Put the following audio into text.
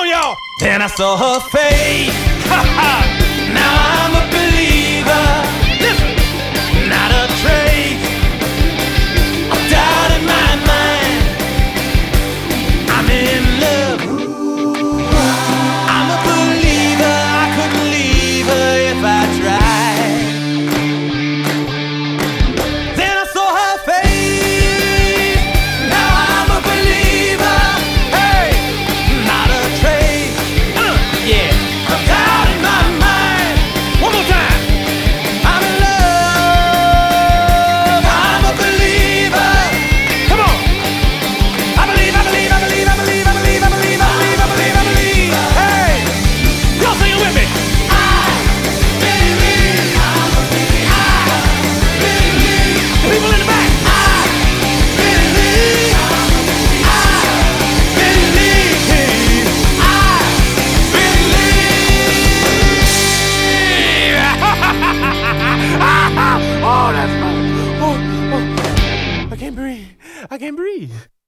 y'all. Then I saw her face. Now I'm a believer. Listen. Not a trace of doubt in my mind. I'm in love. I'm a believer. I couldn't leave her if I tried. Then I saw her face. Now I'm a believer. Hey, not a trace. Yeah, of doubt in my mind. One more time. I'm in love. I'm a believer. Come on. I believe, I believe, I believe, I believe, I believe, I believe, I believe, I believe, I believe. Hey, y'all sing it with me. The people in the back. Oh, that's fun. Oh, I can't breathe. I can't breathe.